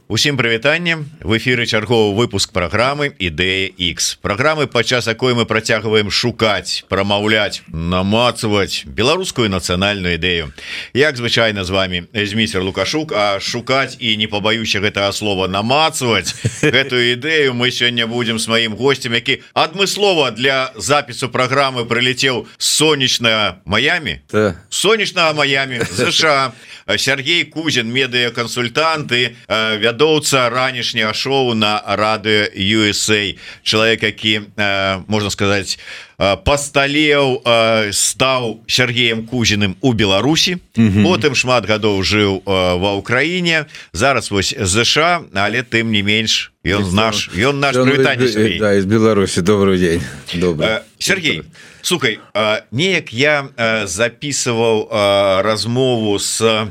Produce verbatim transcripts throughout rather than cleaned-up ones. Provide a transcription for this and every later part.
Усім прывітанне. В эфіры чарговы выпуск праграмы Ідэя X. Праграмы, падчас якой мы працягваем шукаць, прамаўляць, намацаваць беларускую нацыянальную ідэю. Як звычайна з вами Зміцер Лукашук, а шукаць і не пабаюся гэтага слова намацаваць гэтую ідэю мы сёння будзем з маім госцем, які адмыслова для запісу праграмы прылецеў з сонечнага Майами. Сонечнага Майами, США. Сергей Кузин, медыакансультант і вядоўца ранішняга шоу на радыё ю эс эй. Чалавек, які, можна сказаць, пасталеў, стаў Сергеем Кузіным у Беларусі, угу. Потым шмат гадоў жыў ва Ўкраіне, зараз вось ЗША, але тым не менш ён наш, ён наш прывітанне, Сергей. Да, из Беларусі. Добрый день. Добрый. Сергей, слухай, неяк я записываў размову с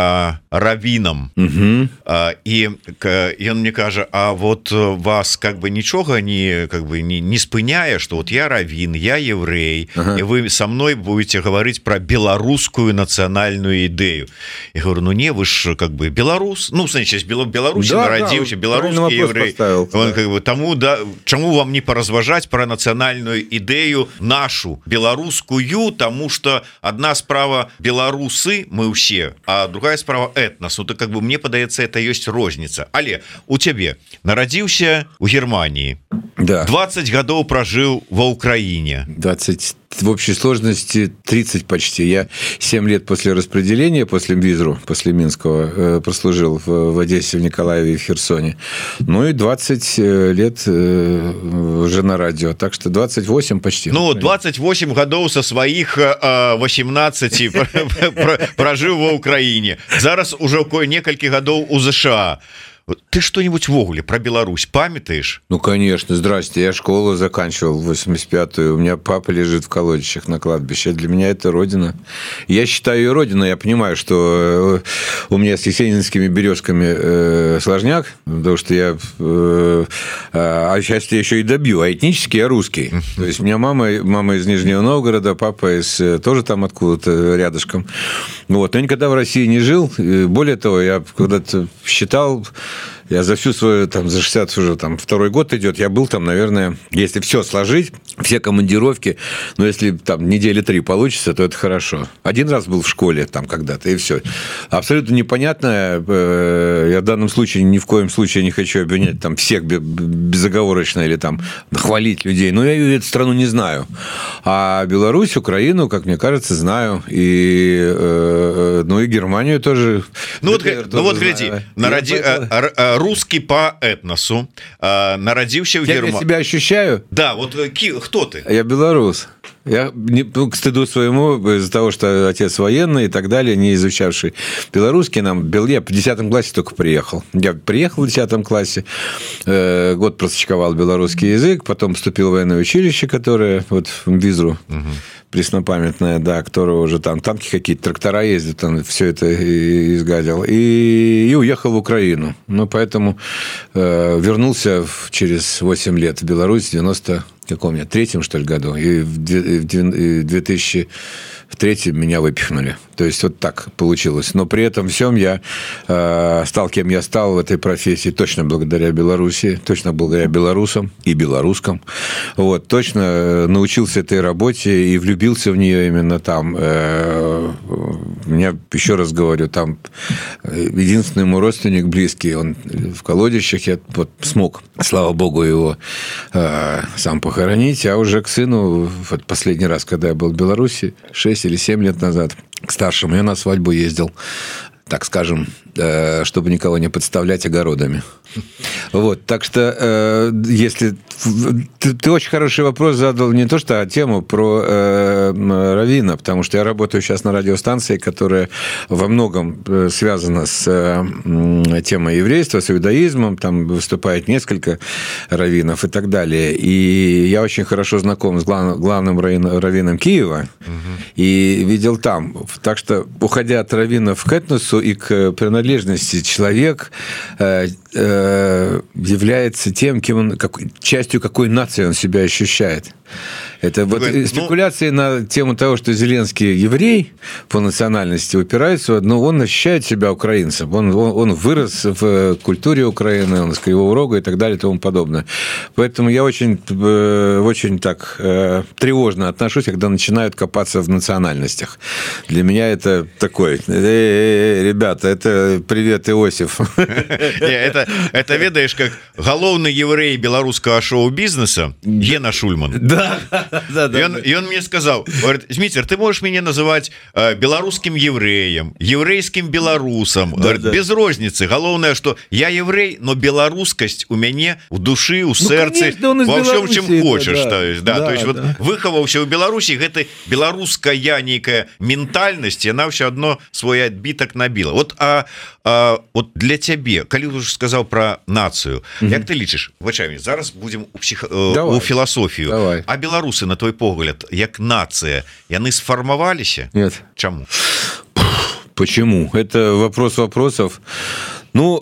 раввинам, угу. І ён мне кажа, а вот вас как бы нічога не, как бы не, не спыняе, что вот я раввин, я еврей, ага. И вы со мной будете говорить про белорусскую национальную идею. Я говорю, ну не, вы ж как бы белорус, ну, значит, в Беларуси да, народился, да, белорусский еврей. Поставил, он, да. Как бы, тому, да, чему вам не поразважать про национальную идею нашу, белорусскую, тому что одна справа белорусы, мы все, а другая справа этнос. Ну, то как бы мне падаецца, это есть розница. Але у тебе нарадзіўся у Германии, да. двадцать гадоў прожил во Украине. двадцать в общей сложности тридцать почти. Я семь лет после распределения, после Визру, после Минского, прослужил в, в Одессе, в Николаеве и в Херсоне. Ну и двадцать лет уже на радио. Так что двадцать восемь почти. Ну, двадцать восемь годов со своих восемнадцати прожил во Украине. Зараз уже некалькі годов у США. Ты что-нибудь ввогуле про Беларусь памятаешь? Ну, конечно, здрасте. Я школу заканчивал в восемьдесят пятую. У меня папа лежит в колодищах на кладбище. Для меня это родина. Я считаю ее родиной. Я понимаю, что у меня с есенинскими березками сложняк, потому что я а сейчас я еще и добью. А этнически я русский. То есть у меня мама, мама из Нижнего Новгорода, папа из тоже там откуда-то рядышком. Вот. Но я никогда в России не жил. Более того, я когда-то считал... Я за всю свою, там, за шестьдесят уже, там, второй год идет, я был там, наверное, если все сложить, все командировки, но если там недели три получится, то это хорошо. Один раз был в школе там когда-то, и все. Абсолютно непонятно, я в данном случае ни в коем случае не хочу обвинять там всех безоговорочно или там хвалить людей, но я эту страну не знаю. А Беларусь, Украину, как мне кажется, знаю, и, ну, и Германию тоже. Ну, вот, тоже ну вот гляди, народи... русский по этносу, народился в Германии. Я себя ощущаю? Да, вот кто ты? Я белорус. Я, ну, к стыду своему, из-за того, что отец военный и так далее, не изучавший белорусский, нам, я в десятом классе только приехал. Я приехал в десятом классе, э, год практиковал белорусский язык, потом поступил в военное училище, которое вот в Визру, угу. Преснопамятное, да, которого уже там танки какие-то, трактора ездят, там все это изгадил, и, и уехал в Украину. Ну, поэтому э, вернулся в, через восемь лет в Беларусь в девяносто каком я, третьем, что ли, году, и в две тысячи третьем меня выпихнули. То есть, вот так получилось. Но при этом всем я э, стал, кем я стал в этой профессии, точно благодаря Беларуси, точно благодаря белорусам и белорусскам. Вот, точно научился этой работе и влюбился в нее именно там. Э, у меня, еще раз говорю, там единственный мой родственник близкий, он в колодищах, я вот смог, слава богу, его э, сам похоронить, а уже к сыну, вот последний раз, когда я был в Беларуси, шесть или семь лет назад, к старшему, я на свадьбу ездил, так скажем, чтобы никого не подставлять огородами. Вот, так что, если... Ты, ты очень хороший вопрос задал, не то что, а тему про э, раввина, потому что я работаю сейчас на радиостанции, которая во многом связана с э, темой еврейства, с иудаизмом, там выступает несколько раввинов и так далее. И я очень хорошо знаком с глав, главным раввином Киева, угу. И видел там. Так что, уходя от раввинов к этносу и к принадлежности принадлежности человек э, э, является тем, кем он, как, частью какой нации он себя ощущает. Это вот ну, спекуляции на тему того, что Зеленский еврей по национальности упирается в одно, он ощущает себя украинцем. Он, он, он вырос в культуре Украины, он с Кривого Рога и так далее и тому подобное. Поэтому я очень, очень так тревожно отношусь, когда начинают копаться в национальностях. Для меня это такой, э-э-э, ребята, это привет, Иосиф. Это, ведаешь, как головный еврей белорусского шоу-бизнеса Гена Шульман. Да, да, да. И он, и он мне сказал, говорит, Змитер, ты можешь меня называть э, белорусским евреем, еврейским белорусом, да, говорит, да. Без розницы. Главное, что я еврей, но белорусскость у меня в души, у сердца, ну, во всем, чем хочешь. Да, то есть, да, да, то есть да. Вот выховаўся в Беларуси, гэта белорусская некая ментальность, она все одно свой отбиток набила. Вот, а, а вот для тебе, коли уже сказал про нацию, угу. Як ты лічишь, вачами, зараз будем у, псих... у философию. Давай. А белорусы, на твой погляд, як нация, яны сформоваліся? Нет. Чему? Почему? Это вопрос вопросов. Ну,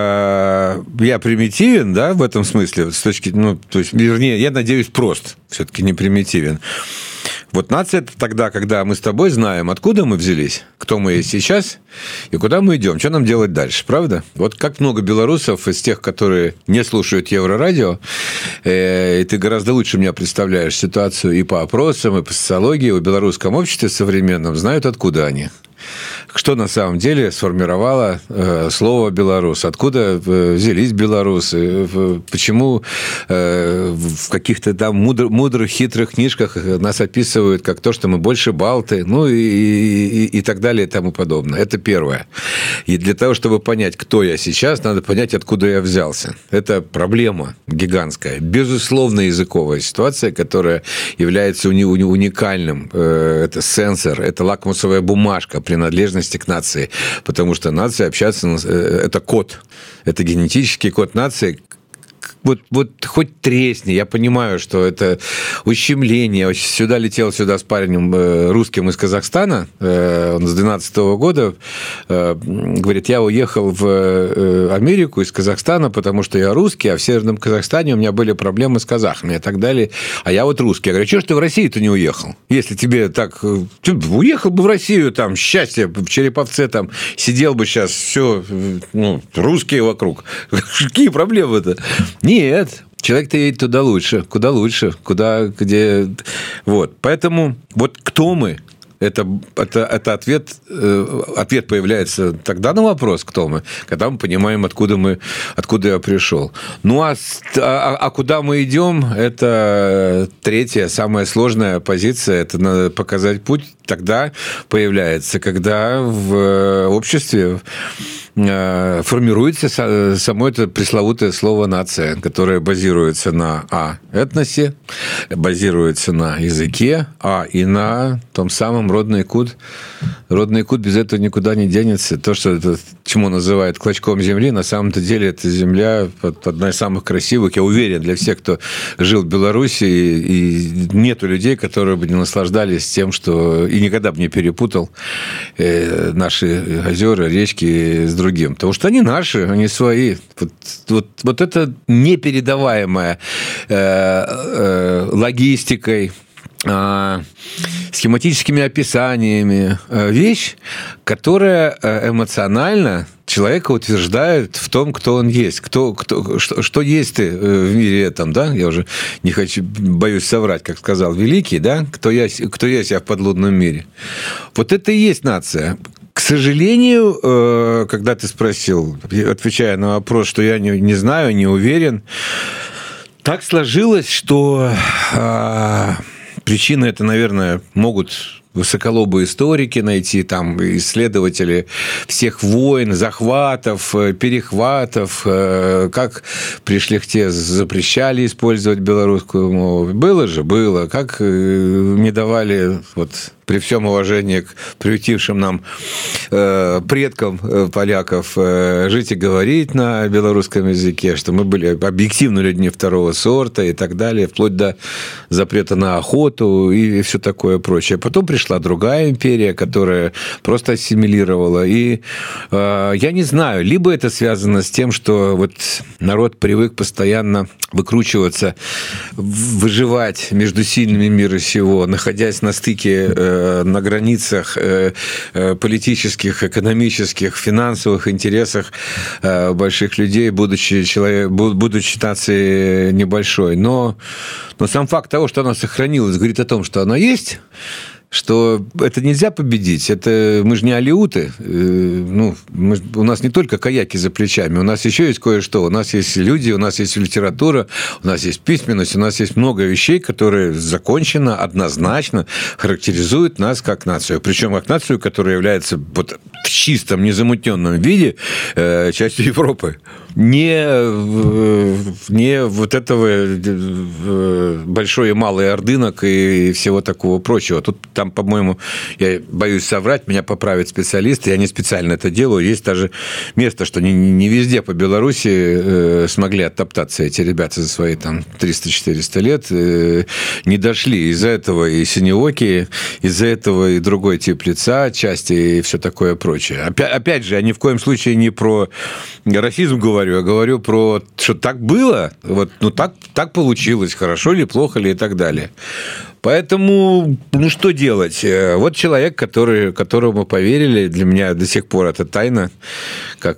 э, я примитивен, да, в этом смысле, с точки, ну, то есть, вернее, я надеюсь, прост, все-таки не примитивен. Вот нация – это тогда, когда мы с тобой знаем, откуда мы взялись, кто мы есть сейчас и куда мы идем, что нам делать дальше, правда? Вот как много белорусов из тех, которые не слушают Еврорадио, э, и ты гораздо лучше меня представляешь ситуацию и по опросам, и по социологии, в белорусском обществе современном, знают, откуда они. Что на самом деле сформировало э, слово «белорус», откуда э, взялись белорусы, э, почему э, в каких-то там мудр, мудрых, хитрых книжках нас описывают как то, что мы больше балты, ну и, и, и так далее и тому подобное. Это первое. И для того, чтобы понять, кто я сейчас, надо понять, откуда я взялся. Это проблема гигантская. Безусловно, языковая ситуация, которая является уни, уни, уникальным. Э, это сенсор, это лакмусовая бумажка принадлежности к нации, потому что нация общаться, это код, это генетический код нации. Вот, вот хоть тресни, я понимаю, что это ущемление. Сюда летел сюда с парнем русским из Казахстана, он с двенадцатого года, говорит, я уехал в Америку из Казахстана, потому что я русский, а в Северном Казахстане у меня были проблемы с казахами и так далее, а я вот русский. Я говорю, что ж ты в Россию-то не уехал? Если тебе так... Ты уехал бы в Россию, там, счастье, в Череповце, там, сидел бы сейчас, все, ну, русские вокруг. Какие проблемы-то? Нет, человек-то едет туда лучше, куда лучше, куда, где... Вот, поэтому вот кто мы, это, это, это ответ, ответ появляется тогда на вопрос, кто мы, когда мы понимаем, откуда, мы, откуда я пришел. Ну, а, а, а куда мы идем, это третья, самая сложная позиция, это надо показать путь, тогда появляется, когда в обществе формируется само это пресловутое слово «нация», которое базируется на а. этносе, базируется на языке, а и на том самом родный код. Родный код без этого никуда не денется. То, что это, чему называют клочком земли, на самом-то деле это земля одна из самых красивых, я уверен, для всех, кто жил в Беларуси, и нету людей, которые бы не наслаждались тем, что и никогда бы не перепутал наши озера, речки с другим. Потому что они наши, они свои. Вот, вот, вот это непередаваемая э, э, логистикой, э, схематическими описаниями э, вещь, которая эмоционально человека утверждает в том, кто он есть, кто, кто, что, что есть ты в мире этом, да, я уже не хочу, боюсь соврать, как сказал Великий, да, кто я, кто я себя в подлунном мире. Вот это и есть нация. К сожалению, когда ты спросил, отвечая на вопрос, что я не, не знаю, не уверен, так сложилось, что а, причины это, наверное, могут высоколобые историки найти, там, исследователи всех войн, захватов, перехватов, как при шляхте запрещали использовать белорусскую мову. Было же, было. Как не давали вот при всем уважении к приютившим нам э, предкам э, поляков э, жить и говорить на белорусском языке, что мы были объективно людьми второго сорта и так далее, вплоть до запрета на охоту и, и все такое прочее. Потом пришла другая империя, которая просто ассимилировала. И э, я не знаю, либо это связано с тем, что вот народ привык постоянно выкручиваться, выживать между сильными мира сего, находясь на стыке, э, на границах э, э, политических, экономических, финансовых интересах э, больших людей, будучи, человек, будучи нацией небольшой. Но, но сам факт того, что она сохранилась, говорит о том, что она есть, что это нельзя победить. Это мы же не алиуты. Ну, мы, у нас не только каяки за плечами, у нас еще есть кое-что. У нас есть люди, у нас есть литература, у нас есть письменность, у нас есть много вещей, которые законченно, однозначно характеризуют нас как нацию. Причем как нацию, которая является вот в чистом, незамутненном виде э, частью Европы. Не, не вот этого большой и малый ордынок и всего такого прочего. Тут там, по-моему, я боюсь соврать, меня поправят специалисты, я не специально это делаю. Есть даже место, что не, не везде по Беларуси э, смогли оттоптаться эти ребята за свои там триста-четыреста лет, э, не дошли. Из-за этого и синеокие, из-за этого и другой тип лица, части и все такое прочее. Опять, опять же, я ни в коем случае не про расизм говорю, я говорю про, что так было, вот, ну так, так получилось, хорошо ли, плохо ли и так далее. Поэтому, ну, что делать? Вот человек, который, которому мы поверили, для меня до сих пор это тайна, как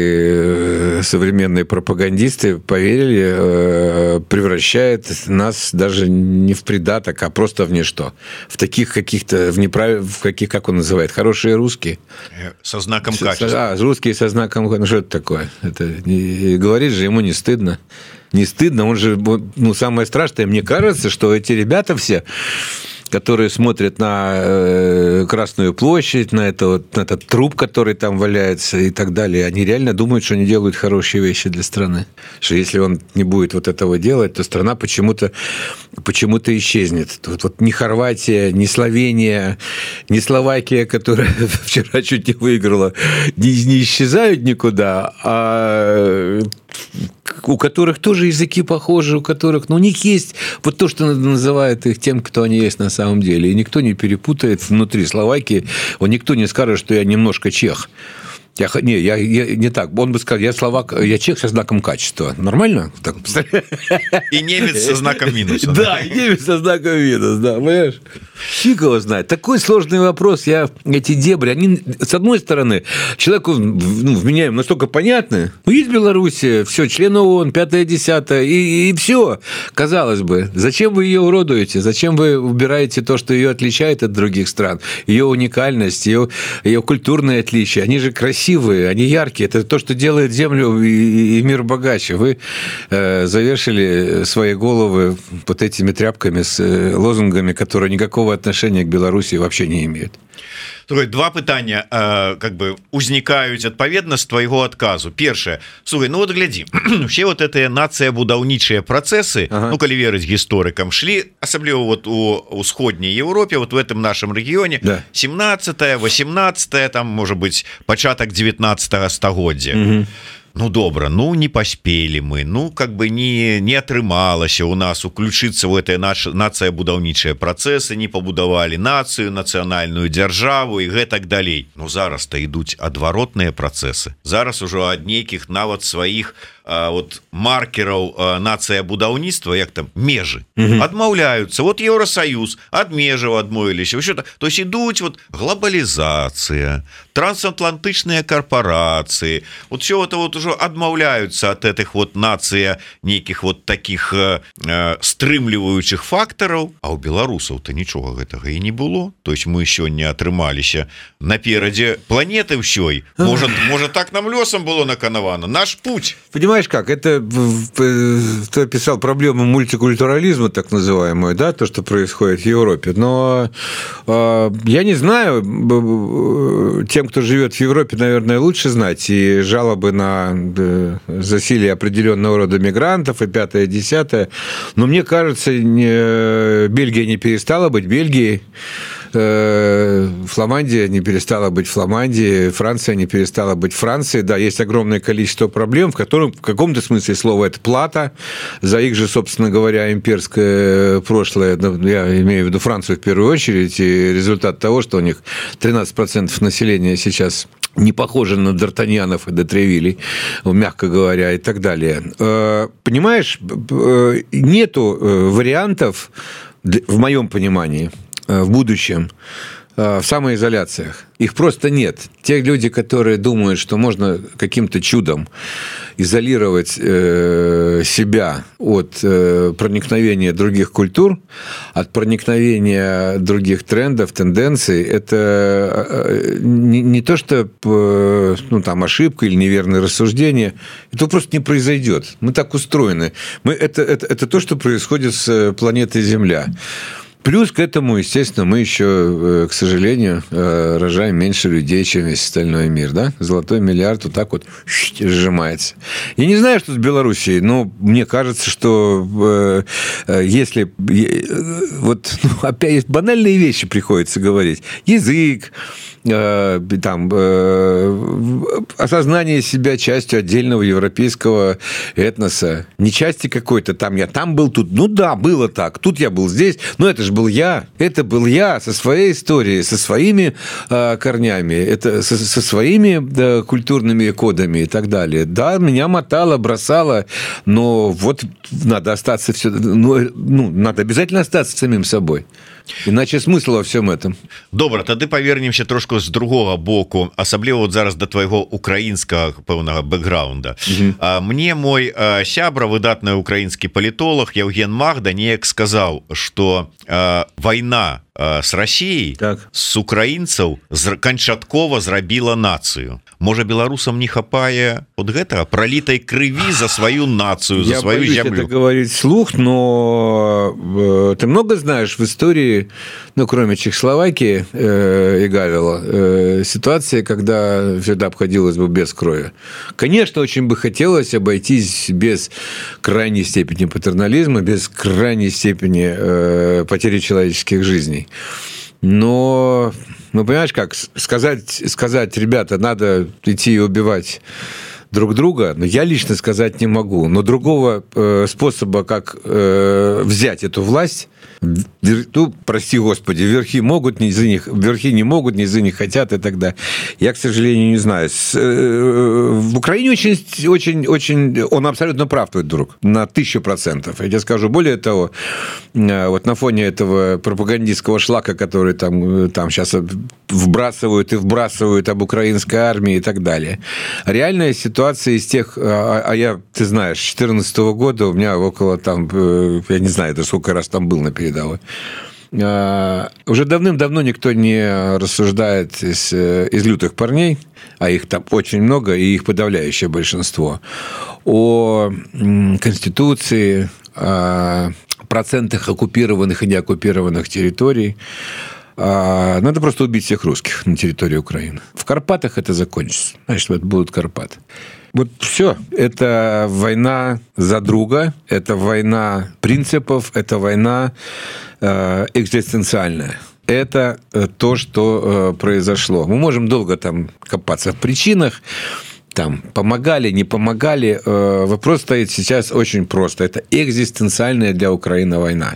и современные пропагандисты поверили, превращает нас даже не в придаток, а просто в ничто. В таких каких-то, в неправ... в каких, как он называет, хорошие русские. Со знаком качества. А, русские со знаком качества. Ну, что это такое? Это... И говорит же, ему не стыдно. Не стыдно, он же, ну, самое страшное, мне кажется, что эти ребята все, которые смотрят на э, Красную площадь, на, это, вот, на этот труп, который там валяется и так далее, они реально думают, что они делают хорошие вещи для страны. Что если он не будет вот этого делать, то страна почему-то, почему-то исчезнет. Вот, вот ни Хорватия, ни Словения, ни Словакия, которая вчера чуть не выиграла, не, не исчезают никуда, а у которых тоже языки похожи, у которых, ну, у них есть вот то, что называют их тем, кто они есть на самом деле. И никто не перепутает внутри Словакии, никто не скажет, что я немножко чех. Я, не, я, я не так. Он бы сказал, я словак, я чех со знаком качества. Нормально? Так. И немец со знаком минуса. Да, и немец со знаком минуса, да, понимаешь? Фиг его знает. Такой сложный вопрос. Я, эти дебри, они, с одной стороны, человеку, ну, вменяем настолько понятны. Ну, есть Белоруссия, все, члены ООН, пятое, десятое, и, и все. Казалось бы, зачем вы ее уродуете? Зачем вы убираете то, что ее отличает от других стран? Ее уникальность, ее, ее культурные отличия. Они же красивые, они яркие. Это то, что делает Землю и, и мир богаче. Вы э, завершили свои головы вот этими тряпками с э, лозунгами, которые никакого отношения к Беларуси вообще не имеют. Два пытання э, как бы узнікаюць адпаведна з твайго адказу. Першае, слухай, ну вот глядзі, все вот этыя нацыя будаўнічыя працэсы, ага. Ну калі верыць гісторыкам, шлі асабліва вот у усходняй Европе, вот в этом нашем рэгіёне, да. семнадцатое, восемнадцатое, там можа быць пачатак девятнадцатого стагоддзя. Угу. Ну добра, ну не паспелі мы, ну как бы не, не атрымалася у нас уключыцца в гэтыя наша нацыя будаўнічыя працэсы, не пабудавалі нацыю, нацыянальную дзяржаву і гэтак далей. Ну зараз-то ідуць адваротныя працэсы. Зараз ужо ад нейкіх нават сваіх а, вот маркераў а, нацыя будаўніцтва, як там межы, угу. Адмаўляюцца. Вот Еўросаюз ад межаў адмовіліся. То есть ідуць вот глобалізацыя, трансатлантычныя карпорацыі. Вот все это вот уже адмаўляются от этих вот нацыя нейкіх вот таких э, стрымліваючых фактараў, а у беларусаў-то нічога гэтага і не было. То есть мы сёння атрымаліся наперадзе планеты ўсёй. Может, может так нам лёсам было наканавана. Наш путь. Понимаешь как, это ты описал проблему мультикультурализма, так называемую, да, то, что происходит в Европе. Но э, я не знаю, тем, кто живет в Европе, наверное, лучше знать, и жалобы на засилие определенного рода мигрантов и пятое, десятое. Но мне кажется, не, Бельгия не перестала быть Бельгией. Фламандия не перестала быть Фламандией, Франция не перестала быть Францией. Да, есть огромное количество проблем, в котором в каком-то смысле слова это плата за их же, собственно говоря, имперское прошлое. Я имею в виду Францию в первую очередь, и результат того, что у них тринадцать процентов населения сейчас не похоже на Д'Артаньянов и Детревилей, мягко говоря, и так далее. Понимаешь, нету вариантов, в моем понимании, в будущем, в самоизоляциях. Их просто нет. Те люди, которые думают, что можно каким-то чудом изолировать себя от проникновения других культур, от проникновения других трендов, тенденций, это не то, что ну, там, ошибка или неверное рассуждение, это просто не произойдет. Мы так устроены. Мы, это, это, это то, что происходит с планетой Земля. Плюс к этому, естественно, мы еще, к сожалению, рожаем меньше людей, чем весь остальной мир, да? Золотой миллиард вот так вот сжимается. Я не знаю, что с Белоруссией, но мне кажется, что если... Вот ну, опять банальные вещи приходится говорить. Язык, там, осознание себя частью отдельного европейского этноса. Не части какой-то там. Я там был, тут. Ну да, было так. Тут я был здесь. Но это же был я. Это был я со своей историей, со своими э, корнями, это, со, со своими да, культурными кодами и так далее. Да, меня мотало, бросало, но вот надо остаться все... Ну, ну, надо обязательно остаться самим собой. Иначе смысл во всем этом. Добра, тады павернемся трошку з другого боку, асабліва вот зараз да твайго украінскага пэўнага бэкграунда. Mm-hmm. А, мне мой а, сябра, выдатны украінскі палітолог Евген Магда неяк сказаў, што а, вайна а, с Россией так. С украінцаў з, канчаткова зрабіла нацыю. Можа, беларусам не хапае вот гэтага пролітай крыві за сваю нацыю, за Я свою боюсь землю. Это говорить вслух, но э, ты много знаешь в истории, ну, кроме Чехословакии э, и Гавела, э, ситуации, когда всегда обходилось бы без крови. Конечно, очень бы хотелось обойтись без крайней степени патернализма, без крайней степени э, потери человеческих жизней. Но, ну, понимаешь, как сказать, сказать, ребята, надо идти и убивать друг друга, но я лично сказать не могу. Но другого э, способа, как э, взять эту власть, ну, прости господи, верхи могут, низы не, верхи не могут, низы не хотят и так далее. Я, к сожалению, не знаю. С, э, в Украине очень, очень, очень, он абсолютно прав, твой друг, на тысячу процентов. Я тебе скажу, более того, э, вот на фоне этого пропагандистского шлака, который там, там сейчас вбрасывают и вбрасывают об украинской армии и так далее. Реальная ситуация из тех, а, а я, ты знаешь, с две тысячи четырнадцатого года у меня около там, я не знаю, это сколько раз там был на передовой. Уже давным-давно никто не рассуждает из, из лютых парней, а их там очень много, и их подавляющее большинство, о Конституции, о процентах оккупированных и неоккупированных территорий. Надо просто убить всех русских на территории Украины. В Карпатах это закончится. Значит, это будут Карпаты. Вот все. Это война за друга, это война принципов, это война э, экзистенциальная. Это то, что э, произошло. Мы можем долго там копаться в причинах, там, помогали, не помогали. Э, вопрос стоит сейчас очень просто. Это экзистенциальная для Украины война.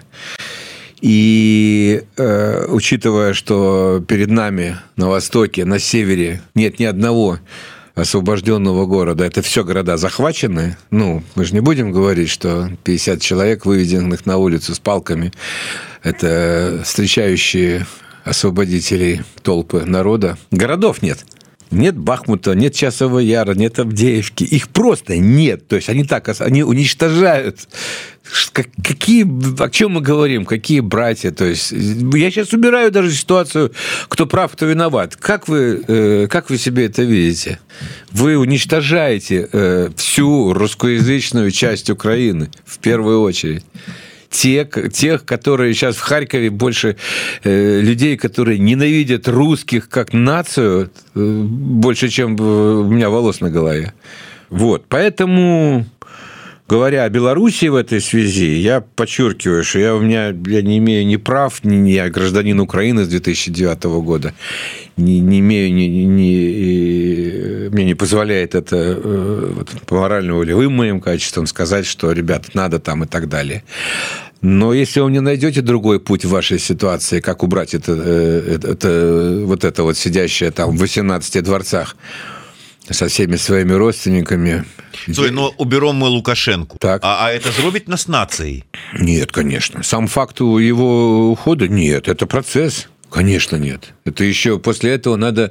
И э, учитывая, что перед нами на востоке, на севере нет ни одного освобожденного города, это все города захвачены, ну, мы же не будем говорить, что пятьдесят человек, выведенных на улицу с палками, это встречающие освободителей толпы народа. Городов нет. Нет Бахмута, нет Часового Яра, нет Авдеевки. Их просто нет. То есть, они так, они уничтожают. Какие, о чем мы говорим? Какие братья? То есть, я сейчас убираю даже ситуацию, кто прав, кто виноват. Как вы, как вы себе это видите? Вы уничтожаете всю русскоязычную часть Украины, в первую очередь. Те, тех, которые сейчас в Харькове больше э, людей, которые ненавидят русских как нацию, э, больше, чем у меня волос на голове. Вот. Поэтому говоря о Белоруссии в этой связи, я подчеркиваю, что я, у меня, я не имею ни прав, ни, ни я гражданин Украины с две тысячи девятого года, не, не имею, ни, ни, мне не позволяет это вот, по морально-волевым моим качествам сказать, что, ребята, надо там и так далее. Но если вы не найдете другой путь в вашей ситуации, как убрать это, это, это, вот это вот сидящее там в восемнадцати дворцах со всеми своими родственниками. Слушай, но уберем мы Лукашенко. Так. А, а это сделать нас нацией? Нет, конечно. Сам факт его ухода нет. Это процесс. Конечно, нет. Это еще после этого надо,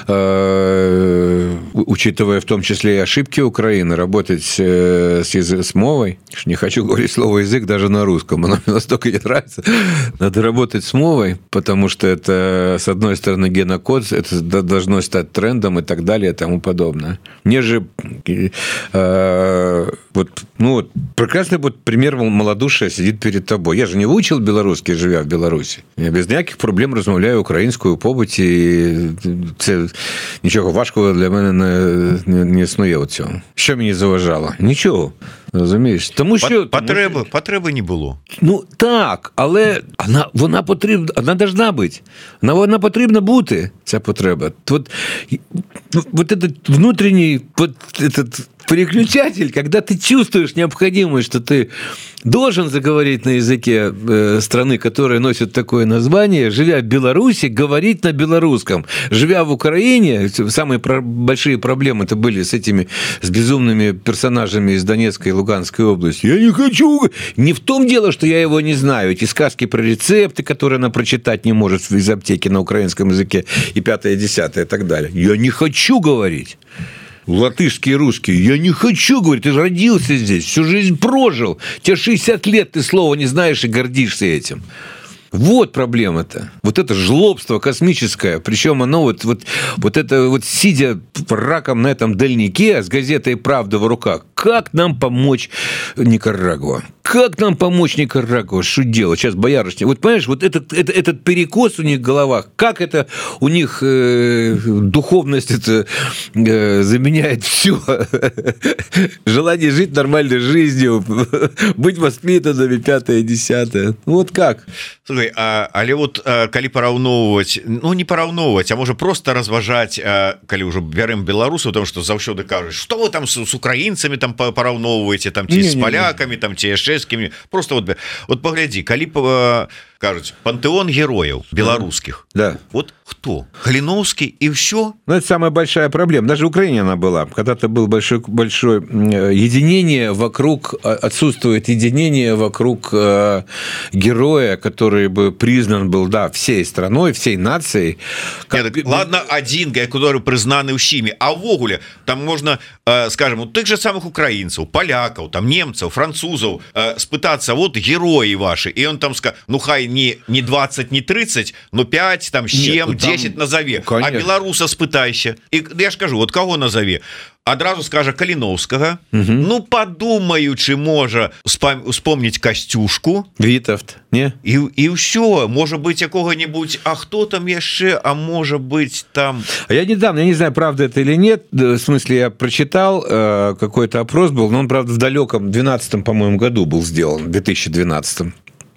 э, учитывая в том числе и ошибки Украины, работать с, с, с мовой. Не хочу говорить слово «язык» даже на русском, оно мне настолько не нравится. Надо работать с мовой, потому что это, с одной стороны, генокод, это должно стать трендом и так далее и тому подобное. Мне же э, вот, ну, вот, прекрасный вот пример малодушия сидит перед тобой. Я же не выучил белорусский, живя в Беларуси. Я без никаких проблем розмовляю українською побуті, і це нічого важкого для мене не, не, не існує у цьому. Що мені заважало? Нічого. Розумієш? Тому що... Потреби, тому, що... потреби не було. Ну, так, але вона, вона потрібна, вона должна бути. Вона, вона потрібна бути, ця потреба. От, вот этот внутренний вот этот переключатель, когда ты чувствуешь необходимость, что ты должен заговорить на языке страны, которая носит такое название, живя в Беларуси, говорить на белорусском. Живя в Украине, самые большие проблемы это были с этими, с безумными персонажами из Донецкой и Луганской области. Я не хочу... Не в том дело, что я его не знаю. Эти сказки про рецепты, которые она прочитать не может из аптеки на украинском языке, и пятое, десятое, и так далее. Я не хочу говорить. Латышский и русский. Я не хочу говорить, ты же родился здесь, всю жизнь прожил. Тебе шестьдесят лет, ты слова не знаешь и гордишься этим. Вот проблема-то. Вот это жлобство космическое. Причем оно вот, вот, вот это вот сидя раком на этом дальнике с газетой «Правда» в руках. Как нам помочь Никарагуа? Как нам помочь Никарагуа? Что делать? Сейчас боярышня. Вот понимаешь, вот этот, этот, этот перекос у них в головах, как это у них э, духовность это э, заменяет все. Желание жить нормальной жизнью, быть воспитанными, пятое, десятое. Вот как? Слушай, а, але вот а, калі параўноўваць, ну не параўноўваць, а можа просто разважаць, а, калі ўжо бярем беларусаў, потому что заўсёды кажуць, что вы там с, с украінцамі там параўноўваеце, там ці з палякамі, там ці яшчэ з кімі. Просто вот, вот паглядзі, калі па, кажуць пантэон герояў беларускіх, да. Вот кто? Халиновский и все? Ну, это самая большая проблема. Даже в Украине она была. Когда-то было большое, большое единение вокруг... Отсутствует единение вокруг э, героя, который бы признан был, да, всей страной, всей нацией. Как... Нет, так, ладно, один, который признаны всеми. А ввогуле, там можно, э, скажем, у тех же самых украинцев, поляков, там, немцев, французов э, спытаться, вот герои ваши. И он там скажет, ну, хай не, не двадцать, не тридцать, но пять, там, семь, десять назови, конечно. А беларуса спытайся. И я ж кажу, вот кого назови? Адразу скажа Каліновскага. Угу. Ну, падумаючы, можа успомніць Касцюшку. Вітавт, не? І, і ўсё, можа быць якога-нибудь, а хто там яшчэ, а можа быць там... А я недавно, я не знаю, правда это или нет, в смысле, я прочитал, э, какой-то опрос был, но он, правда, в далеком двенадцатом, по-моему, году был сделан, в две тысячи двенадцатом.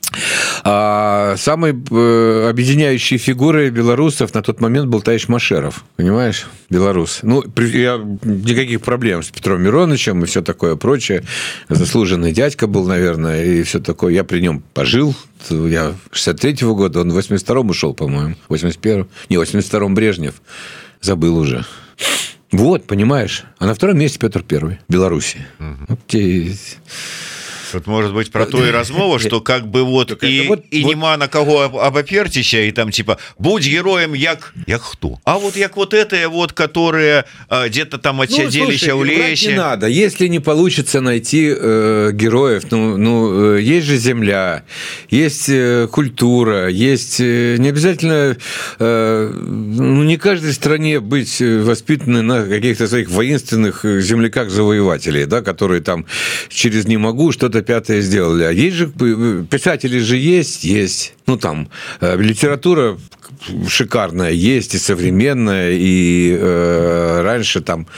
А самой э, объединяющей фигурой белорусов на тот момент был товарищ Машеров, понимаешь, белорус. Ну, при, я, никаких проблем с Петром Мироновичем и все такое прочее. Заслуженный дядька был, наверное, и все такое. Я при нем пожил. Я шестьдесят третьего года, он в восемьдесят втором ушел, по-моему, восемьдесят первом. Не, в восемьдесят втором Брежнев. Забыл уже. Вот, понимаешь. А на втором месте Петр Первый, Белоруссии. Угу. Вот те... Тут может быть про то и размова, что как бы вот и, вот, и вот... нема на кого обоперціся, и там типа будь героем як як кто, а вот як вот это вот, которые э, где-то там отсиделись ну, в лесе. Не надо, если не получится найти э, героев, ну, ну э, есть же земля, есть э, культура, есть э, не обязательно э, ну, не каждой стране быть воспитанной на каких-то своих воинственных земляках-завоевателей, да, которые там через не могу что-то то-то, пятое сделали. А есть же, писатели же есть, есть. Ну, там, литература шикарная, есть и современная, и э, раньше там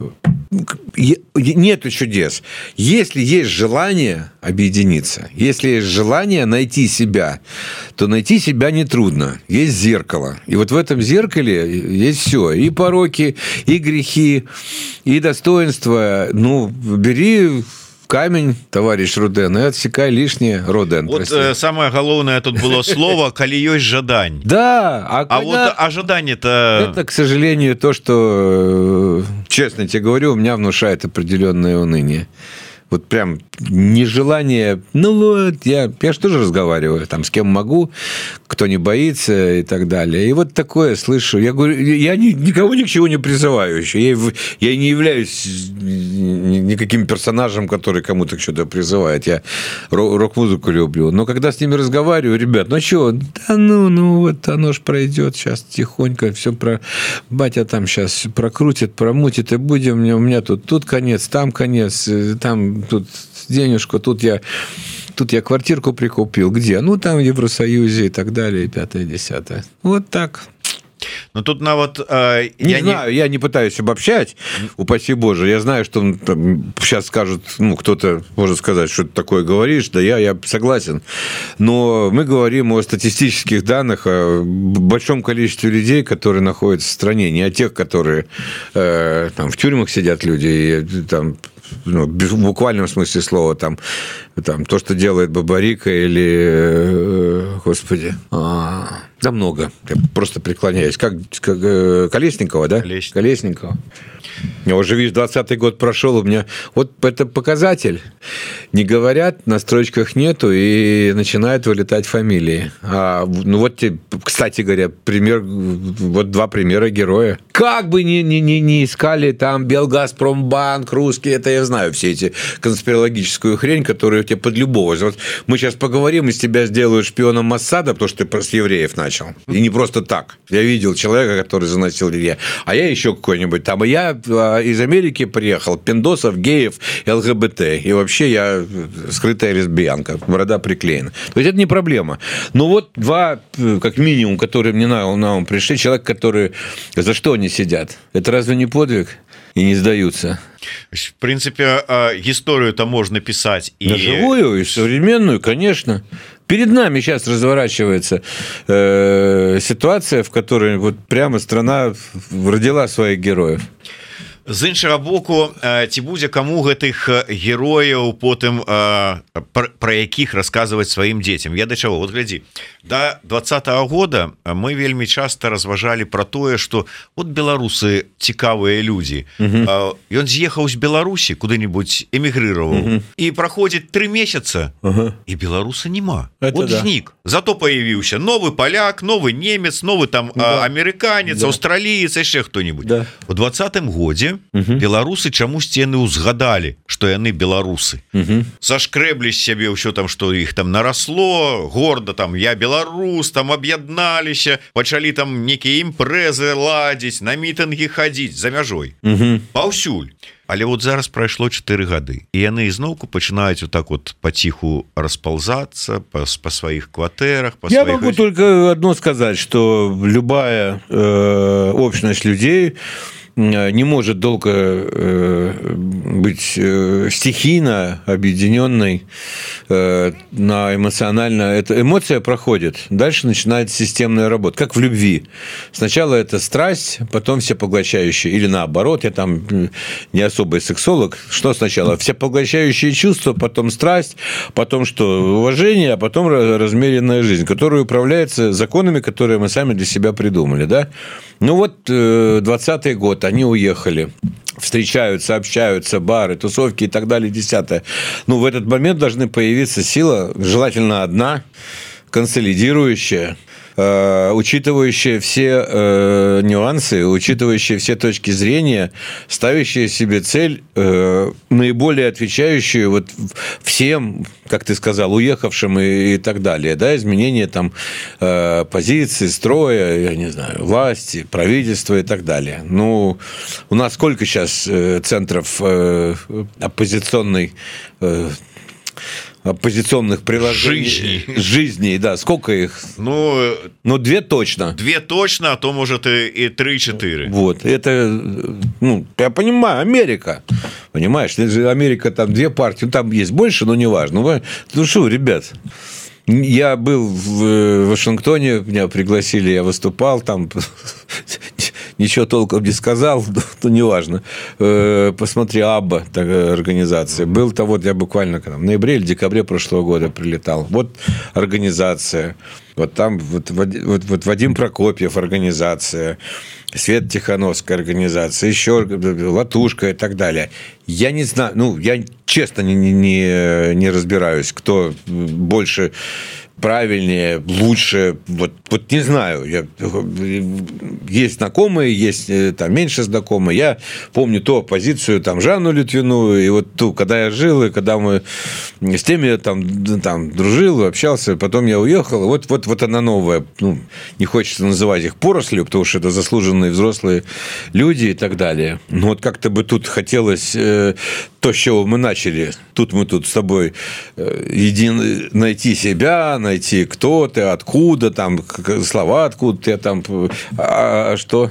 нету чудес. Если есть желание объединиться, если есть желание найти себя, то найти себя нетрудно. Есть зеркало. И вот в этом зеркале есть все. И пороки, и грехи, и достоинства. Ну, бери... камень, товарищ Руден, и отсекай лишнее, Роден. Вот э, самое головное тут было слово, коли есть жадань. Да. А, а вот ожидание-то... Это, к сожалению, то, что, честно тебе говорю, у меня внушает определенное уныние. Вот прям нежелание, ну вот, я, я же тоже разговариваю, там, с кем могу, кто не боится и так далее. И вот такое слышу. Я говорю, я ни, никого ни к чему не призываю еще. Я, я не являюсь никаким персонажем, который кому-то что-то призывает. Я рок-музыку люблю. Но когда с ними разговариваю, ребят, ну что, да ну, ну вот оно ж пройдет сейчас тихонько, все про... Батя там сейчас прокрутит, промутит, и будем, у меня тут, тут конец, там конец, там... Тут денежку, тут я, тут я квартирку прикупил. Где? Ну, там в Евросоюзе и так далее, пятое, десятое. Вот так. Ну, тут на вот... Э, не я знаю, не... я не пытаюсь обобщать, упаси Боже. Я знаю, что там, сейчас скажут, ну, кто-то может сказать, что ты такое говоришь. Да я, я согласен. Но мы говорим о статистических данных, о большом количестве людей, которые находятся в стране. Не о тех, которые э, там в тюрьмах сидят люди и там... Ну, в буквальном смысле слова, там, там то, что делает Бабарика или, господи, а, да много, я просто преклоняюсь. Как, как Колесникова, да? Колесникова. Колесникова. Я уже, видишь, двадцатый год прошел, у меня... Вот это показатель. Не говорят, на строчках нету, и начинают вылетать фамилии. А, ну, вот, кстати говоря, пример... Вот два примера героя. Как бы ни, ни, ни, ни искали там Белгазпромбанк, русские, это я знаю, все эти конспирологическую хрень, которую тебе под любого... Вот мы сейчас поговорим, из тебя сделают шпионом Моссада, потому что ты с евреев начал. И не просто так. Я видел человека, который заносил еврея. А я еще какой-нибудь там. А я из Америки приехал, пиндосов, геев, ЛГБТ. И вообще я скрытая лесбиянка, борода приклеена. То есть это не проблема. Но вот два, как минимум, которые мне на ум пришли, человек, который... За что они сидят? Это разве не подвиг? И не сдаются. В принципе, историю-то можно писать и... Да, живую, и современную, конечно. Перед нами сейчас разворачивается э, ситуация, в которой вот прямо страна родила своих героев. З іншага боку, ці будзе каму гэтых герояў потым пра якіх расказваць сваім дзецям? Я да чаго? Вот глядзі, да двадцатого года мы вельмі часта разважалі пра тое, што вот беларусы цікавыя людзі. Uh-huh. Ён з'ехаў з Беларусі куды-нибудь, эмігрыраваў, uh-huh. і праходзіць тры месяца, uh-huh. і беларуса няма. Это вот да. знік. Зато появіўся новы паляк, новы немец, новы там да. амерыканец, да. аўстраліец, яшчэ хто-нибудь. Да. У двадцатым годзе угу. беларусы чамусьці яны ўзгадалі, што яны беларусы. Угу. Сашкрэблі сябе ўсё там, што іх там нарасло, горда там я беларус, там аб'ядналіся, пачалі там некія імпрэзы ладзіць, на мітынгі хадзіць за мяжой. Угу. Паўсюль. Але вот зараз прайшло чатыры гады, і яны ізноўку пачынаюць вот так вот паціху расползаться по, по сваіх кватэрах. По Я своих... могу только одно сказать, что любая э, общность людей не может долго э, быть э, стихийно объединенной э, на эмоционально. Эта эмоция проходит, дальше начинается системная работа, как в любви. Сначала это страсть, потом всепоглощающее, или наоборот, я там не особый сексолог. Что сначала? Всепоглощающее чувство, потом страсть, потом что? Уважение, а потом размеренная жизнь, которая управляется законами, которые мы сами для себя придумали, да? Ну вот двадцатый год, они уехали, встречаются, общаются, бары, тусовки и так далее, десятое. Ну, в этот момент должны появиться сила, желательно одна, консолидирующая, э, учитывающая все э, нюансы, учитывающая все точки зрения, ставящая себе цель, э, наиболее отвечающую вот всем, как ты сказал, уехавшим и, и так далее, да, изменение там э, позиции, строя, я не знаю, власти, правительства и так далее. Ну, у нас сколько сейчас э, центров э, оппозиционной э, оппозиционных приложений. Жизни. Жизни, да. Сколько их? Ну, ну две точно. Две точно, а то, может, и, и три-четыре. Вот. Это, ну, я понимаю, Америка. Понимаешь, Америка, там две партии. Ну, там есть больше, но не важно. Ну, ну что, ребят... Я был в Вашингтоне, меня пригласили, я выступал, там ничего толком не сказал, но неважно. Посмотри, Абба, такая организация. Был-то вот я буквально в ноябре или декабре прошлого года прилетал. Вот организация. Вот там вот, вот, вот Вадим Прокопьев организация, Света Тихановская организация, еще Латушка и так далее. Я не знаю, ну, я честно не, не, не разбираюсь, кто больше правильнее, лучше, вот, вот не знаю. Я, есть знакомые, есть там меньше знакомые. Я помню ту оппозицию, там, Жанну Литвину, и вот ту, когда я жил, и когда мы с теми там, там дружил, общался, потом я уехал, вот, вот, вот она новая, ну, не хочется называть их порослью, потому что это заслуженные взрослые люди и так далее. Но вот как-то бы тут хотелось э, то, с чего мы начали, тут мы тут с тобой э, един... найти себя, найти кто ты, откуда, там, слова откуда ты, там, а, а что,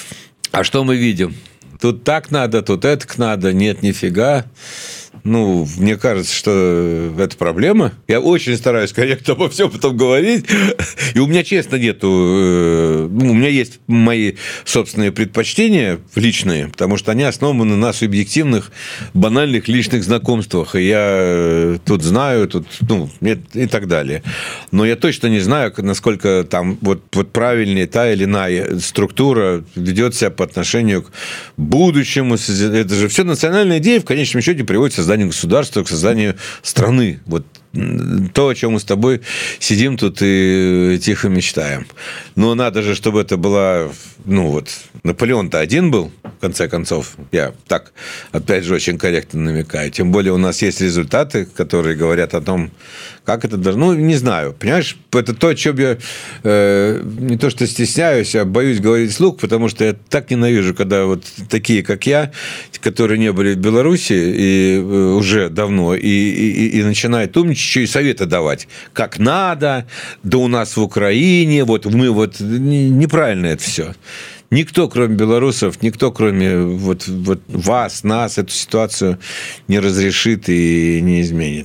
а что мы видим? Тут так надо, тут это надо, нет, нифига. Ну, мне кажется, что это проблема. Я очень стараюсь корректно обо всем потом говорить. И у меня, честно, нету... Ну, у меня есть мои собственные предпочтения личные, потому что они основаны на субъективных, банальных личных знакомствах. И я тут знаю, тут, ну, и так далее. Но я точно не знаю, насколько там вот, вот правильнее та или иная структура ведет себя по отношению к будущему. Это же все национальная идея, в конечном счете, приводит к созданию государства, к созданию страны. Вот то, о чем мы с тобой сидим тут и тихо мечтаем. Но надо же, чтобы это была... Ну, вот, Наполеон-то один был, в конце концов. Я так, опять же, очень корректно намекаю. Тем более у нас есть результаты, которые говорят о том, как это должно... Ну, не знаю. Понимаешь, это то, о чем я э, не то что стесняюсь, а боюсь говорить вслух, потому что я так ненавижу, когда вот такие, как я, которые не были в Беларуси и э, уже давно, и, и, и начинают умничать, еще и советы давать. Как надо, да у нас в Украине, вот мы вот... Неправильно это все. Никто, кроме белорусов, никто, кроме вот, вот вас, нас, эту ситуацию не разрешит и не изменит.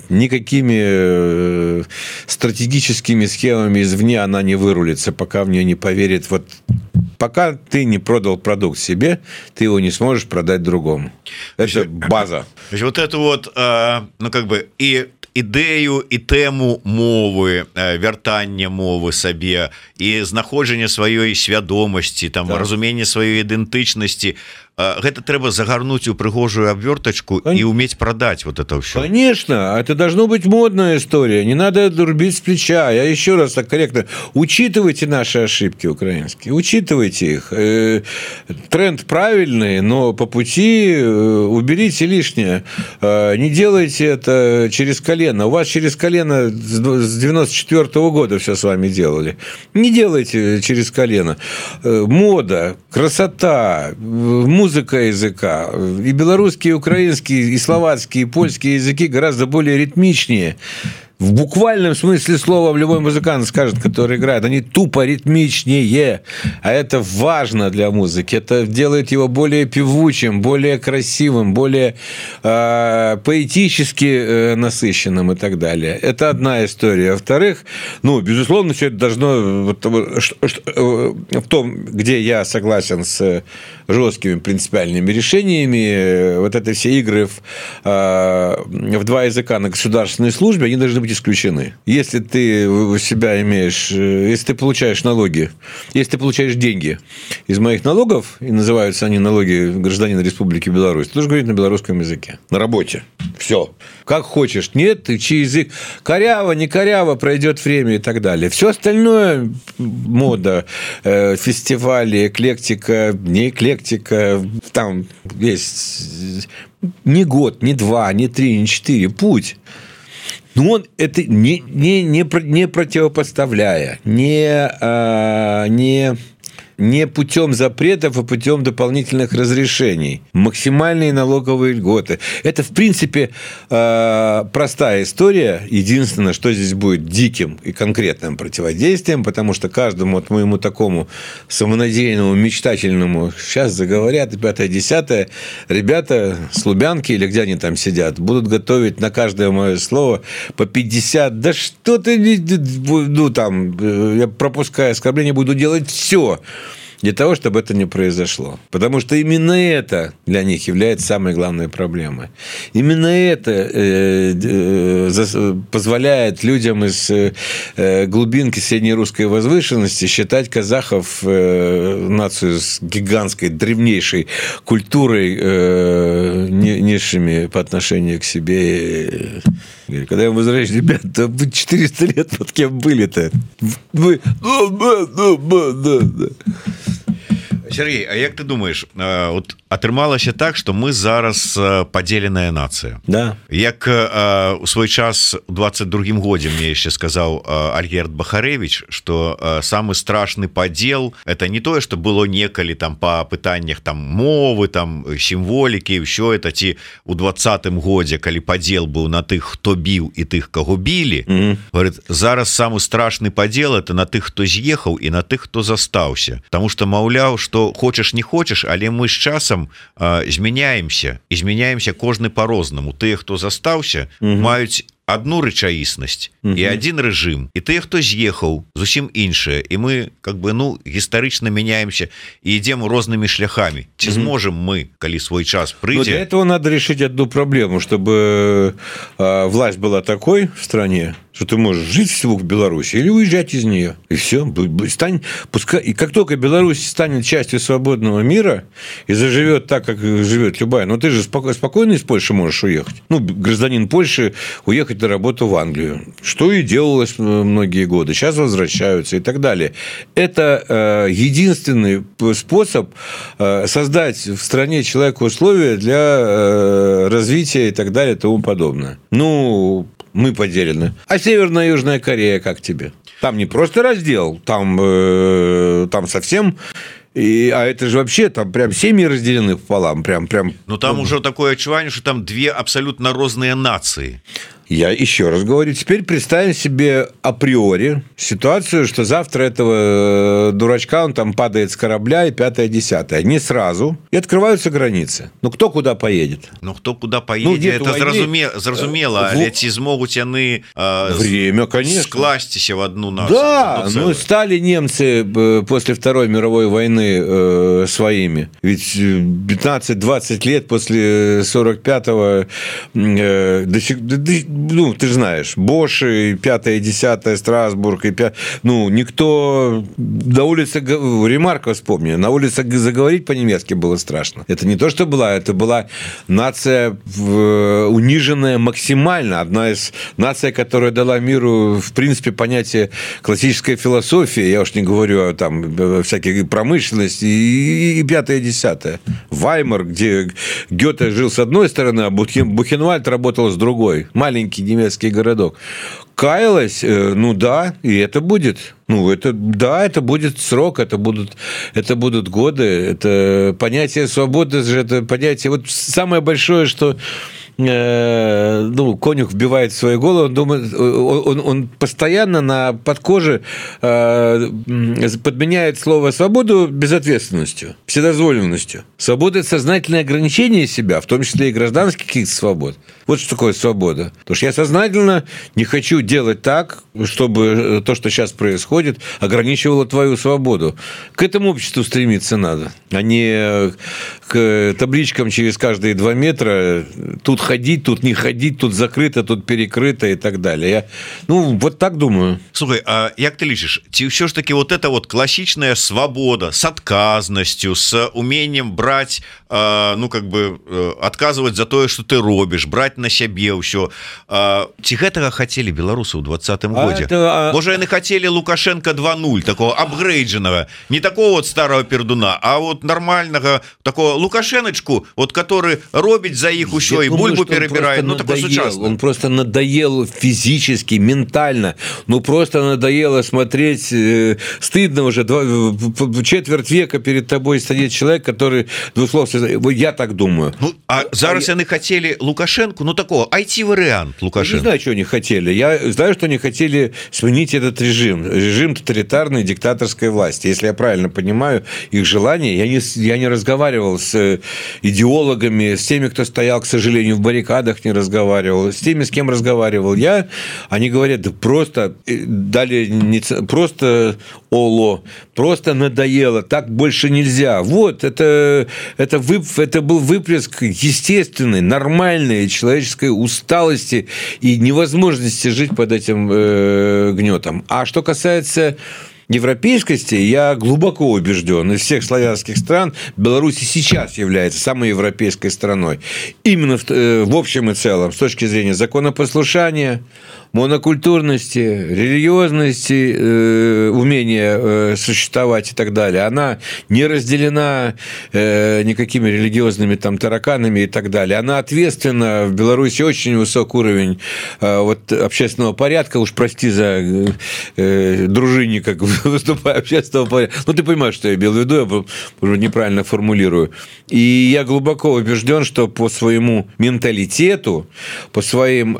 Никакими стратегическими схемами извне она не вырулится, пока в нее не поверит. Вот пока ты не продал продукт себе, ты его не сможешь продать другому. Это база. Вот это вот, ну, как бы, и ідэю і тэму мовы, вяртання мовы сабе і знаходжанне сваёй свядомасці, там, да. разуменне сваёй ідэнтычнасці, гэта трэба загарнуць у прыгожую абвёртачку Кон... и уметь продать вот это все. Конечно, это должно быть модная история, не надо рубить с плеча. Я еще раз так корректно, учитывайте наши ошибки украинские, учитывайте их. Тренд правильный, но по пути уберите лишнее, не делайте это через колено. У вас через колено с девяносто четвёртого года все с вами делали. Не делайте через колено. Мода, красота, музыка, музыка языка. И белорусский, и украинский, и словацкий, и польский языки гораздо более ритмичнее. В буквальном смысле слова любой музыкант скажет, который играет, они тупо ритмичнее. А это важно для музыки. Это делает его более певучим, более красивым, более э, поэтически э, насыщенным и так далее. Это одна история. Во-вторых, ну, безусловно, все это должно... Вот, что, что, в том, где я согласен с жесткими принципиальными решениями, вот это все игры в, э, в два языка на государственной службе, они должны быть исключены. Если ты у себя имеешь, если ты получаешь налоги, если ты получаешь деньги из моих налогов, и называются они налоги гражданина Республики Беларусь, ты должен говорить на белорусском языке. На работе. Все. Как хочешь. Нет, ты чей язык. Коряво, не коряво, пройдет время и так далее. Все остальное мода, фестивали, эклектика, не эклектика, там есть не год, не два, не три, не четыре. Путь. Но он это не, не, не, не противопоставляя, не, а, не не путем запретов, а путем дополнительных разрешений. Максимальные налоговые льготы. Это, в принципе, простая история. Единственное, что здесь будет диким и конкретным противодействием, потому что каждому вот моему такому самонадеянному, мечтательному сейчас заговорят, и пятое, десятое, ребята с Лубянки или где они там сидят, будут готовить на каждое мое слово по пятьдесят. Да что ты, ну там, я пропускаю оскорбление, буду делать все для того, чтобы это не произошло. Потому что именно это для них является самой главной проблемой. Именно это э, э, позволяет людям из э, глубинки среднерусской возвышенности считать казахов э, нацию с гигантской, древнейшей культурой, э, низшими по отношению к себе. Когда я возвращаюсь, ребята, вы четыреста лет под кем были-то? Вы... Сергей, а як ты думаешь, вот атрымалася так, что мы зараз подзеленная нация? Да. Як у свой час у двадцать другим годзе мне еще сказал Альгерд Бахаревич, что самый страшный подел это не тое, что было некалі там по пытаннях там мовы, там символики, все это ці у двадцатым годзе, калі подел был на тых, хто біў і тых, кого били, mm-hmm. говорит, зараз самый страшный подел это на тых, хто з'ехаў і на тых, хто застаўся, потому что маўляў, что хочешь не хочешь, але мы с часам э, змяняемся і змяняемся кожны по-рознаму. Тыя, хто застаўся, угу. маюць одну рэчаіснасць угу. і один рэжым, і тыя, хто з'ехаў, зусім іншае, і мы как бы ну гістарычна мяняемся і ідзем рознымі шляхами. Ці угу. зможем мы, калі свой час прыйдзе? Но для этого надо решить одну проблему, чтобы э, власть была такой в стране, что ты можешь жить всего в Беларуси или уезжать из нее. И все. Стань, пускай, и как только Беларусь станет частью свободного мира и заживет так, как живет любая, но ты же споко, спокойно из Польши можешь уехать. Ну, гражданин Польши уехать на работу в Англию. Что и делалось многие годы. Сейчас возвращаются и так далее. Это э, единственный способ э, создать в стране человеку условия для э, развития и так далее и тому подобное. Ну, мы поделены. А Северная и Южная Корея как тебе? Там не просто раздел, там, э, там совсем... И, а это же вообще там прям семьи разделены пополам. Прям, прям... Ну, там уже такое ощущение, что там две абсолютно разные нации. Я еще раз говорю, теперь представим себе априори ситуацию, что завтра этого дурачка, он там падает с корабля и пятое, десятое. Не сразу. И открываются границы. Ну, кто куда поедет? Ну, кто куда поедет, ну, это зразуме... зразумело. Але ці змогут яны э, Время, конечно. Скластись в одну нацию. Да, ну, стали немцы после Второй мировой войны э, своими. Ведь пятнадцать-двадцать лет после сорок пятого э, до сих ну, ты же знаешь, Бош и пятое, десятое, Страсбург, и пя... ну, никто на улице, Ремарка вспомни, на улице заговорить по-немецки было страшно. Это не то, что была, это была нация униженная максимально, одна из наций, которая дала миру, в принципе, понятие классической философии, я уж не говорю о там всяких промышленности, и, и пятое, десятое. Ваймар, где Гёте жил с одной стороны, а Бухенвальд работал с другой. Маленький немецкий городок. Каялась, ну да, и это будет. Ну, это, да, это будет срок, это будут, это будут годы. Это понятие свободы, это понятие... Вот самое большое, что ну, конюх вбивает в свою голову, он, думает, он, он постоянно на подкоже подменяет слово «свободу» безответственностью, вседозволенностью. Свобода – это сознательное ограничение себя, в том числе и гражданских каких-то свобод. Вот что такое свобода. Потому что я сознательно не хочу делать так, чтобы то, что сейчас происходит, ограничивало твою свободу. К этому обществу стремиться надо, а не к табличкам через каждые два метра тут ходить, тут не ходить, тут закрыто, тут перекрыто и так далее. Я, ну, вот так думаю. Слушай, а як ты лічыш, ці ўсё ж таки вот эта вот классичная свобода с отказностью, с умением брать, э, ну, как бы, э, отказывать за то, что ты робишь, брать на сябе ўсё. Э, ці гэтага хотели беларусы ў двадцатым а годзе? Это... Можа, яны хотели Лукашенко два ноль, такого апгрейдженного, не такого вот старого пердуна, а вот нормального, такого Лукашеночку, вот который робить за их ўсё, и буль бульбу перебирает, ну такой сучасный. Он просто надоел физически, ментально. Ну просто надоело смотреть. Э, стыдно уже. Два, четверть века перед тобой стоит человек, который двусловно... Я так думаю. Ну, а зараз а они я... хотели Лукашенко, ну такого ай ти-вариант Лукашенко. Я не знаю, что они хотели. Я знаю, что они хотели сменить этот режим. Режим тоталитарной диктаторской власти. Если я правильно понимаю их желание. Я не, я не разговаривал с идеологами, с теми, кто стоял, к сожалению, в баррикадах, не разговаривал. С теми, с кем разговаривал я, они говорят, да просто дали не, просто оло, просто надоело, так больше нельзя. Вот, это, это, вы, это был выплеск естественной, нормальной человеческой усталости и невозможности жить под этим э, гнетом. А что касается европейскости, я глубоко убежден, из всех славянских стран Беларусь сейчас является самой европейской страной. Именно в, в общем и целом, с точки зрения законопослушания, монокультурности, религиозности, э, умения э, существовать и так далее. Она не разделена э, никакими религиозными там тараканами и так далее. Она ответственна. В Беларуси очень высок уровень э, вот, общественного порядка. Уж прости за э, э, дружинника, выступая общественного порядка. Ну, ты понимаешь, что я имел в виду, я уже неправильно формулирую. И я глубоко убежден, что по своему менталитету, по своим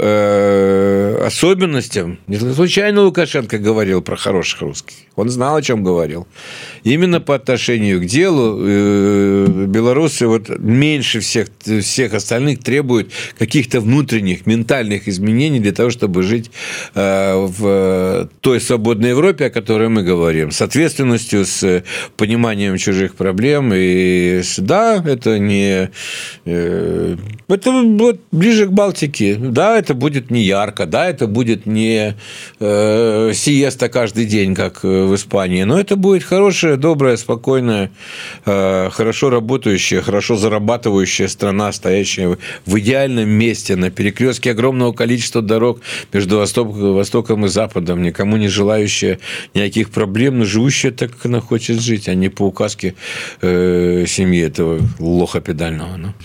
э, особенностям, не случайно Лукашенко говорил про хороших русских. Он знал, о чем говорил. Именно по отношению к делу э, белорусы вот меньше всех, всех остальных требуют каких-то внутренних, ментальных изменений для того, чтобы жить э, в той свободной Европе, о которой мы говорим, с ответственностью, с пониманием чужих проблем. И да, это не... Э, это вот ближе к Балтике. Да, это будет не ярко, да, это будет не э, сиеста каждый день, как в Испании, но это будет хорошая, добрая, спокойная, э, хорошо работающая, хорошо зарабатывающая страна, стоящая в идеальном месте на перекрестке огромного количества дорог между Восток, Востоком и Западом, никому не желающая никаких проблем, но живущая так, как она хочет жить, а не по указке э, семьи этого лоха педального. Ну.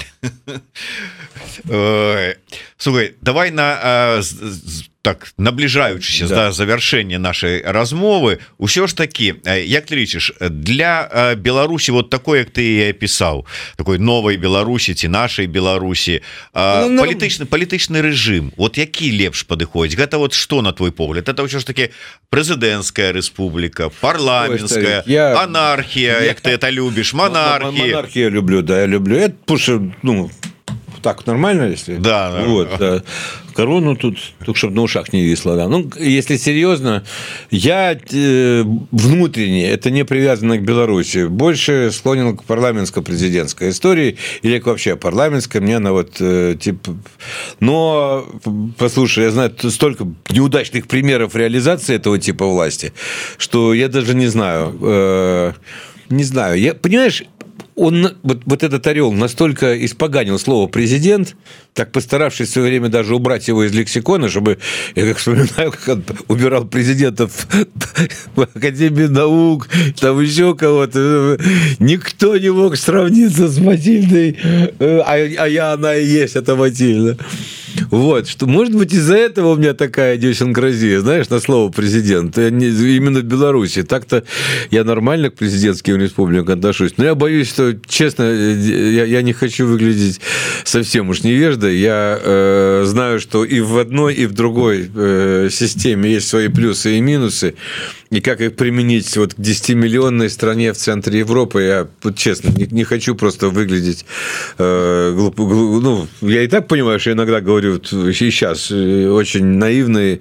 Слухай, давай на так наближаючыся да. да завяршэння нашай размовы ўсё ж такі, як ты лічыш, для Беларусі вот такой, як ты опісаў, такой новой Беларусі ці нашай Беларусі, ну, палітычны палітычны рэжым, вот які лепш падыходзіць? Гэта вот што, на твой погляд? Это ўсё ж такі прэзідэнцкая рэспубліка, парламенцкая, я... анархія, як ты это любіш, монархія. Монархію люблю, да, я люблю. Это, ну, так нормально, если... Да. Вот, да. Корону тут, только чтобы на ушах не висло. Да. Ну, если серьезно, я э, внутренне, это не привязано к Беларуси, больше склонен к парламентско-президентской истории или к вообще парламентской. Мне она вот, э, типа... Но, послушай, я знаю столько неудачных примеров реализации этого типа власти, что я даже не знаю. Э, не знаю. Я, понимаешь... Он, вот, вот этот орел настолько испоганил слово «президент», так постаравшись в свое время даже убрать его из лексикона, чтобы, я как вспоминаю, как он убирал президентов в Академии наук, там еще кого-то, никто не мог сравниться с Матильдой, а, а я, она и есть, это Матильда. Вот, что, может быть, из-за этого у меня такая идиосинкразия, знаешь, на слово «президент», именно в Беларуси. Так-то я нормально к президентским республикам отношусь, но я боюсь, что, честно, я, я не хочу выглядеть совсем уж невеждой. Я э, знаю, что и в одной, и в другой э, системе есть свои плюсы и минусы. И как их применить вот к десятимиллионной стране в центре Европы, я, вот, честно, не, не хочу просто выглядеть э, глупо. Глуп, ну, я и так понимаю, что иногда говорю вот, и сейчас очень наивные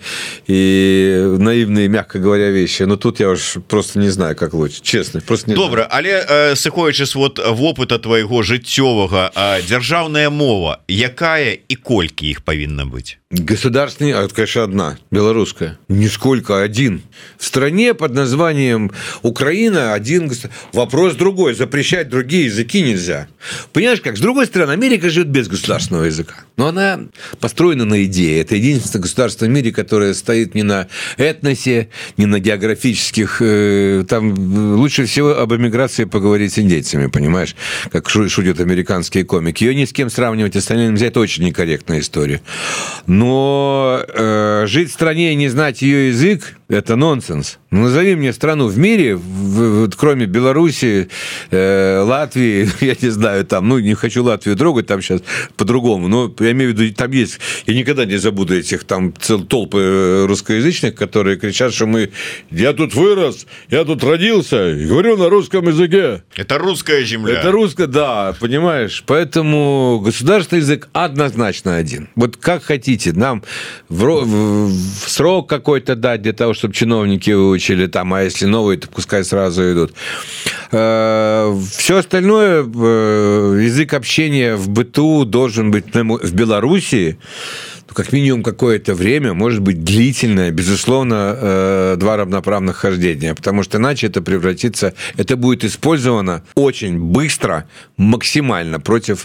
и наивные, мягко говоря, вещи. Но тут я уж просто не знаю, как лучше. Честно, просто не Добре, знаю. Але э, сыходзячы вот вопыта твайго жыццёвага, э, дзяржаўная мова, якая і колькі іх павінна быць? Государственный, а это, конечно, одна, белорусская. Нисколько, один. В стране под названием Украина один. Вопрос другой. Запрещать другие языки нельзя. Понимаешь как? С другой стороны, Америка живет без государственного языка. Но она построена на идее. Это единственное государство в мире, которое стоит не на этносе, не на географических... Там лучше всего об эмиграции поговорить с индейцами, понимаешь? Как шутят американские комики. Ее ни с кем сравнивать остальным нельзя. Это очень некорректная история. Но э, жить в стране и не знать ее язык – это нонсенс. Ну, назови мне страну в мире, в, в, кроме Беларуси, э, Латвии, я не знаю, там, ну, не хочу Латвию трогать, там сейчас по-другому, но я имею в виду, там есть, я никогда не забуду этих там цел, толпы русскоязычных, которые кричат, что мы, я тут вырос, я тут родился, и говорю на русском языке. Это русская земля. Это русская, да, понимаешь, поэтому государственный язык однозначно один. Вот как хотите, нам в, в, в срок какой-то дать для того, чтобы чиновники выучили там, а если новые, то пускай сразу идут. Все остальное, язык общения в быту должен быть в Белоруссии, ну, как минимум какое-то время, может быть длительное, безусловно, два равноправных хождения, потому что иначе это превратится, это будет использовано очень быстро, максимально против,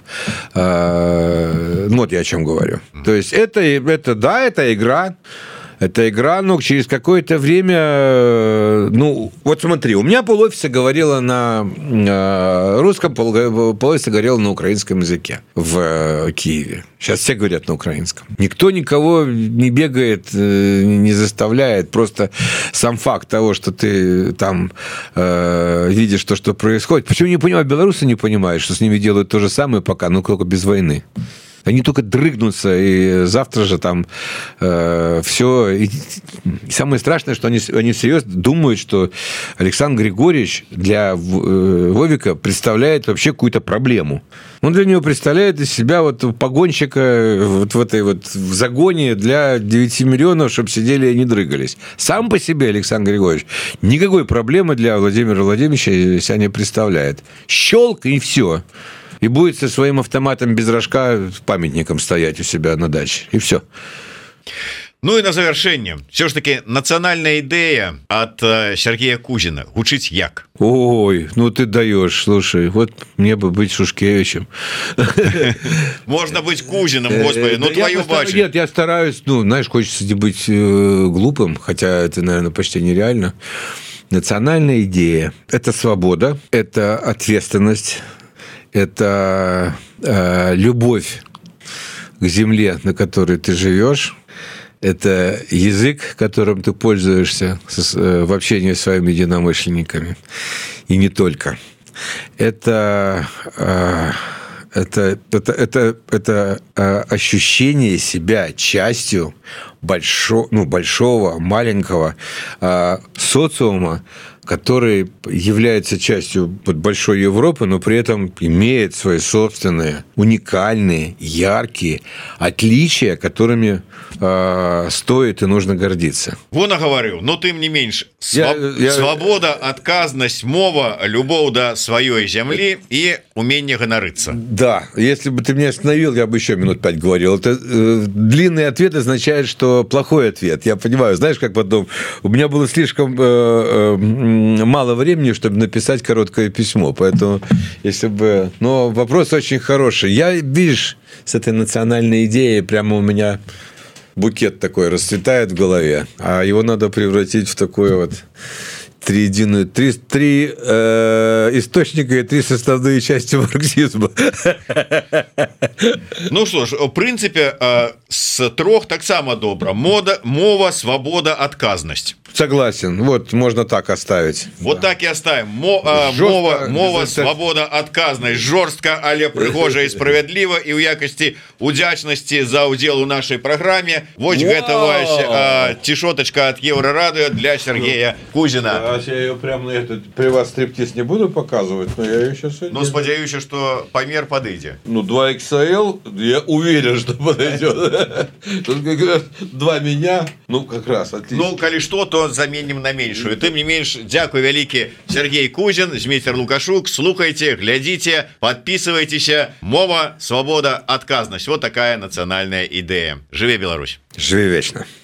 ну вот я о чем говорю. То есть это, это да, это игра, это игра, но через какое-то время, ну, вот смотри, у меня полофиса говорила на русском, полофиса говорила на украинском языке в Киеве. Сейчас все говорят на украинском. Никто никого не бегает, не заставляет. Просто сам факт того, что ты там э, видишь то, что происходит. Почему не понимаю, белорусы не понимают, что с ними делают то же самое пока, но только без войны. Они только дрыгнутся, и завтра же там э, все. И самое страшное, что они, они серьезно думают, что Александр Григорьевич для э, Вовика представляет вообще какую-то проблему. Он для него представляет из себя вот погонщика вот в этой вот в загоне для девяти миллионов, чтобы сидели и не дрыгались. Сам по себе Александр Григорьевич никакой проблемы для Владимира Владимировича себя не представляет. Щелк, и все. И будет со своим автоматом без рожка памятником стоять у себя на даче. И все. Ну и на завершение. Все ж таки национальная идея от э, Сергея Кузина. Учить як? Ой, ну ты даешь, слушай, вот мне бы быть Шушкевичем. Можно быть Кузиным, господи, ну твою бачу. Нет, я стараюсь, ну, знаешь, хочется быть глупым, хотя это, наверное, почти нереально. Национальная идея – это свобода, это ответственность, это э, любовь к земле, на которой ты живешь, это язык, которым ты пользуешься в общении с своими единомышленниками, и не только. Это, э, это, это, это, это ощущение себя частью большого, ну, большого, маленького э, социума, который является частью большой Европы, но при этом имеет свои собственные, уникальные, яркие отличия, которыми э, стоит и нужно гордиться. Вон говорю, но тым не менш, своб... я, я... свобода, отказность, мова, любовь до своей земли и умение гонориться. Да, если бы ты меня остановил, я бы еще минут пять говорил. Это э, длинный ответ означает, что плохой ответ. Я понимаю, знаешь, как потом... У меня было слишком... Э, э, мало времени, чтобы написать короткое письмо, поэтому если бы... Но вопрос очень хороший. Я, видишь, с этой национальной идеей прямо у меня букет такой расцветает в голове, а его надо превратить в такой вот триединую, три, три э, источника и три составные части марксизма. Ну что ж, в принципе, э, с трех так само добра. Мода, мова, свобода, отказность. Согласен, вот можно так оставить. Вот да. Так и оставим. Мо, э, мова, мова свобода, отказность. Жорстка, але прыгожа и справедлива. И в якости удячности за удел у нашей программе. Вот гэтага э, тишоточка от Еврорадио для Сергея Кузина. Сейчас я ее прям на этот при вас стриптиз не буду показывать, но я ее сейчас. Ну, спадзяюся, что памер подойдет. Ну, два икс эл, я уверен, что подойдет. Тут как раз два меня, ну, как раз отлично. Ну, коли что, то заменим на меньшую. Тым не менш, дякую вялікі Сергей Кузин, Змейстер Лукашук. Слухайте, глядите, подписывайтесь. Мова, свобода, отказность. Вот такая национальная идея. Живе Беларусь. Живи вечно.